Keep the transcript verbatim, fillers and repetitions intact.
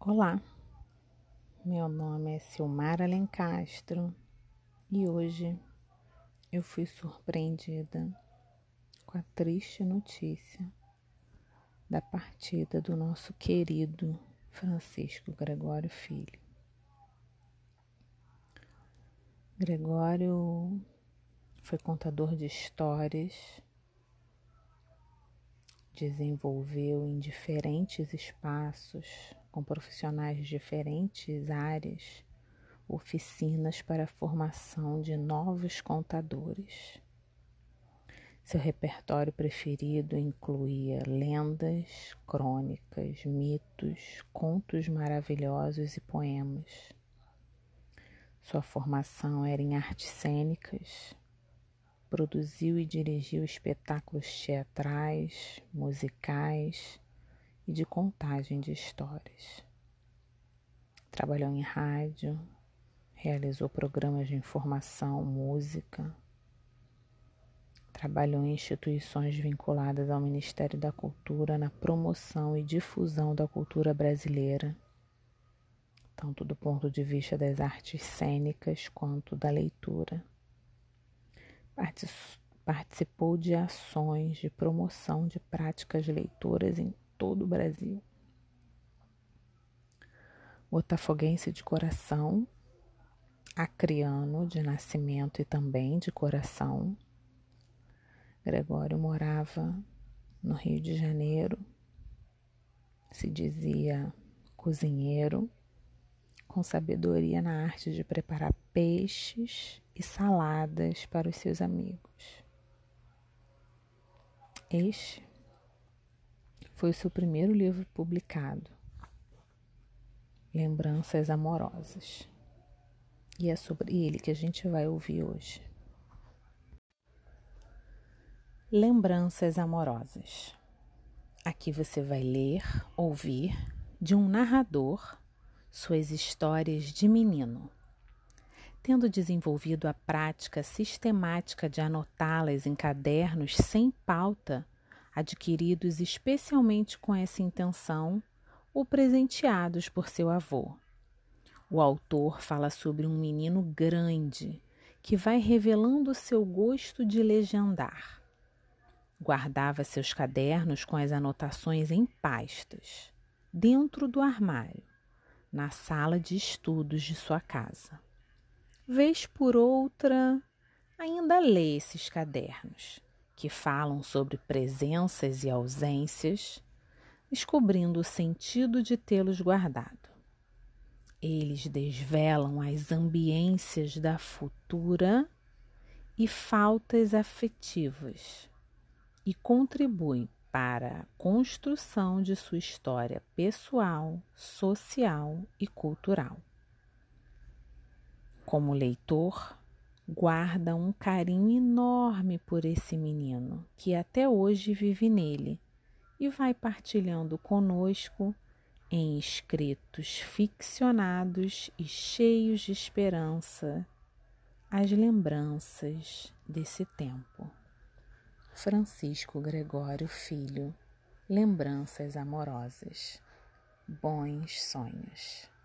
Olá, meu nome é Silmara Alencastro e hoje eu fui surpreendida com a triste notícia da partida do nosso querido Francisco Gregório Filho. Gregório foi contador de histórias, desenvolveu em diferentes espaços, com profissionais de diferentes áreas, oficinas para a formação de novos contadores. Seu repertório preferido incluía lendas, crônicas, mitos, contos maravilhosos e poemas. Sua formação era em artes cênicas. Produziu e dirigiu espetáculos teatrais, musicais e de contagem de histórias. Trabalhou em rádio, realizou programas de informação, música. Trabalhou em instituições vinculadas ao Ministério da Cultura na promoção e difusão da cultura brasileira, tanto do ponto de vista das artes cênicas quanto da leitura. Participou de ações de promoção de práticas leitoras em todo o Brasil. Botafoguense de coração, acriano de nascimento e também de coração, Gregório morava no Rio de Janeiro, se dizia cozinheiro, com sabedoria na arte de preparar peixes e saladas para os seus amigos. Este foi o seu primeiro livro publicado, Lembranças Amorosas, e é sobre ele que a gente vai ouvir hoje. Lembranças Amorosas. Aqui você vai ler, ouvir, de um narrador, suas histórias de menino. Tendo desenvolvido a prática sistemática de anotá-las em cadernos sem pauta, adquiridos especialmente com essa intenção, ou presenteados por seu avô. O autor fala sobre um menino grande que vai revelando seu gosto de legendar. Guardava seus cadernos com as anotações em pastas, dentro do armário, na sala de estudos de sua casa. Vez por outra, ainda lê esses cadernos, que falam sobre presenças e ausências, descobrindo o sentido de tê-los guardado. Eles desvelam as ambiências da futura e faltas afetivas e contribuem para a construção de sua história pessoal, social e cultural. Como leitor, guarda um carinho enorme por esse menino que até hoje vive nele e vai partilhando conosco em escritos ficcionados e cheios de esperança as lembranças desse tempo. Francisco Gregório Filho, Lembranças Amorosas. Bons sonhos.